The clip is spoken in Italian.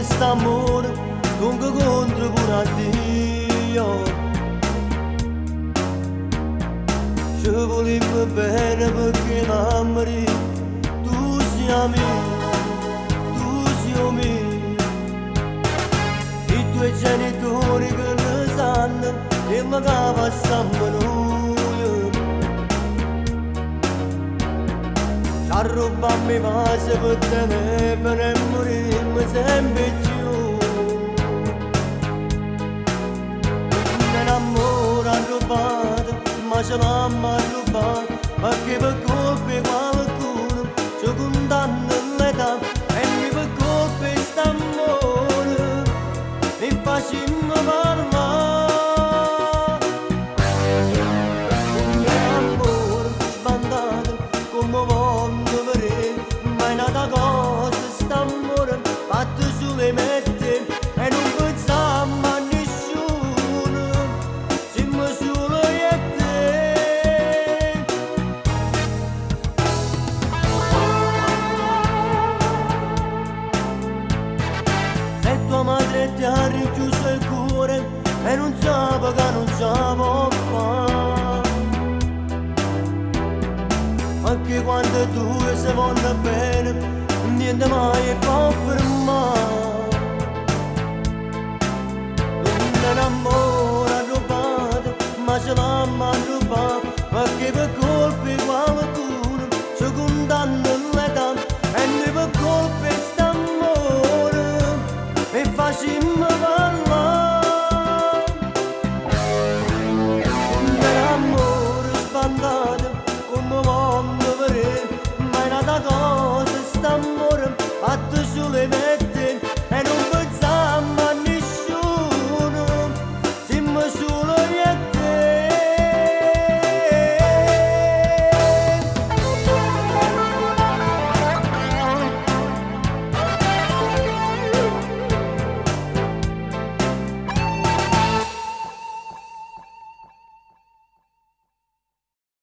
quest'amore dunque contro pure a Dio. Ci volevo bene perché l'amore tu sia mio, tu sia mio. I tuoi genitori che lo sanno e mi passano noi. A rubarmi base per telefono e morirmi sempre più. Un amore ha rubato, ma ce l'hanno rubato, perché per colpa di qualcuno ci condanna l'età e mi per colpa di st'amore mi facciamo parlare. Un amore sbandato come voglio vedere, ma è nata cosa st'amore fatto sulle mette e non pensiamo a nessuno, siamo solo io e te. Se tua madre ti ha richiuso il cuore e non sape che non sape fare, anche quando tu sei buona bene, niente mai può fermare. Un amore ha rubato, ma ce l'hanno rubato, perché per colpa di qualcuno ci condanna l'età e noi per colpa di st'amore mi facciamo parlare. Un amore sbandato come voglio vedere, ma è nata cosa st'amore fatto sulle mette